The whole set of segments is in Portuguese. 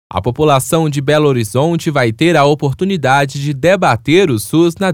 A população de Belo Horizonte vai ter a oportunidade de debater o SUS na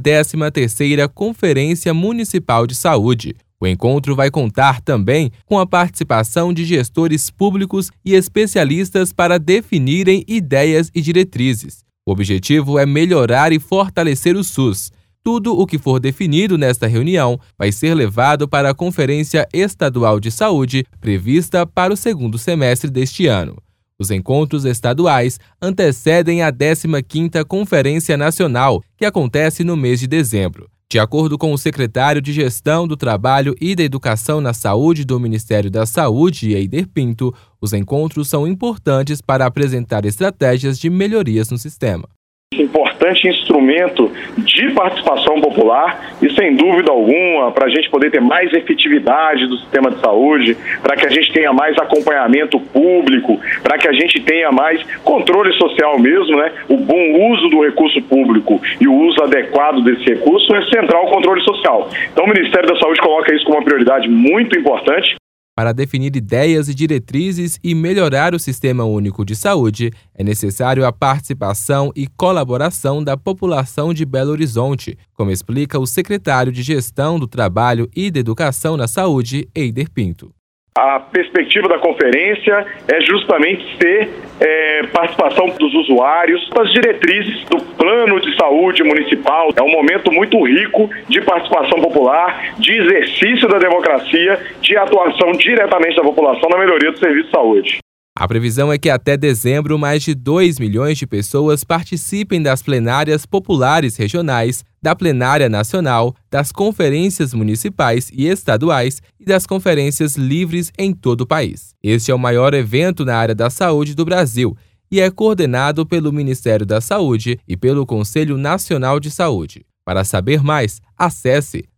13ª Conferência Municipal de Saúde. O encontro vai contar também com a participação de gestores públicos e especialistas para definirem ideias e diretrizes. O objetivo é melhorar e fortalecer o SUS. Tudo o que for definido nesta reunião vai ser levado para a Conferência Estadual de Saúde, prevista para o segundo semestre deste ano. Os encontros estaduais antecedem a 15ª Conferência Nacional, que acontece no mês de dezembro. De acordo com o secretário de Gestão do Trabalho e da Educação na Saúde do Ministério da Saúde, Eider Pinto, os encontros são importantes para apresentar estratégias de melhorias no sistema. Importante instrumento de participação popular e, sem dúvida alguma, para a gente poder ter mais efetividade do sistema de saúde, para que a gente tenha mais acompanhamento público, para que a gente tenha mais controle social mesmo, né? O bom uso do recurso público e o uso adequado desse recurso é central ao controle social. Então, o Ministério da Saúde coloca isso como uma prioridade muito importante. Para definir ideias e diretrizes e melhorar o Sistema Único de Saúde, é necessário a participação e colaboração da população de Belo Horizonte, como explica o secretário de Gestão do Trabalho e da Educação na Saúde, Eider Pinto. A perspectiva da conferência é justamente ter participação dos usuários, das diretrizes do plano de saúde municipal. É um momento muito rico de participação popular, de exercício da democracia, de atuação diretamente da população na melhoria do serviço de saúde. A previsão é que até dezembro mais de 2 milhões de pessoas participem das plenárias populares regionais, da plenária nacional, das conferências municipais e estaduais e das conferências livres em todo o país. Este é o maior evento na área da saúde do Brasil e é coordenado pelo Ministério da Saúde e pelo Conselho Nacional de Saúde. Para saber mais, acesse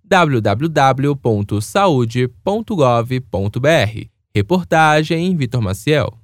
www.saude.gov.br. Reportagem Vitor Maciel.